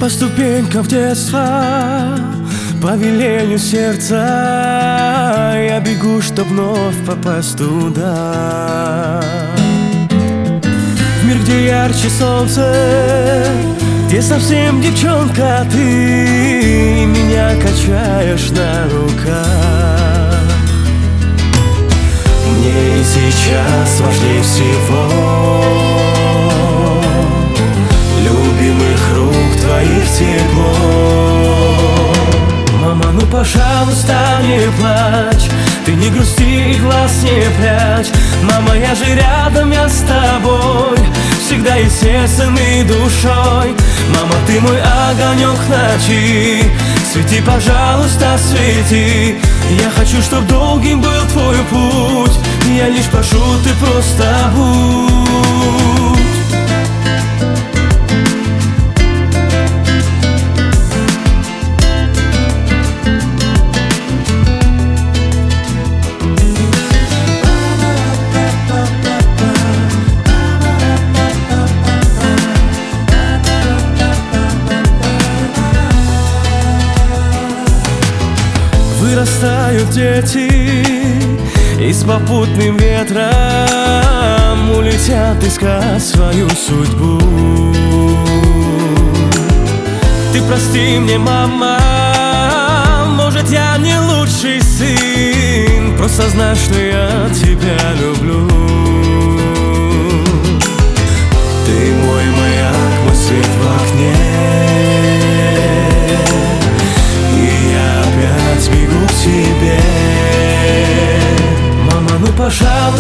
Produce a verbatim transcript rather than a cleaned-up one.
По ступенькам в детство, по велению сердца я бегу, чтоб вновь попасть туда. В мир, где ярче солнце, где совсем девчонка ты, и меня качаешь на руках. Мне сейчас важнее всего любимых рук твоих тепло. Мама, ну пожалуйста, не плачь, ты не грусти и глаз не прячь. Мама, я же рядом, я с тобой, всегда и сердцем, и душой. Мама, ты мой огонек ночи, свети, пожалуйста, свети. Я хочу, чтоб долгим был твой путь, я лишь прошу, ты просто будь. Вырастают дети, и с попутным ветром улетят искать свою судьбу. Ты прости мне, мама, может, я не лучший сын, просто знай, что я тебя люблю.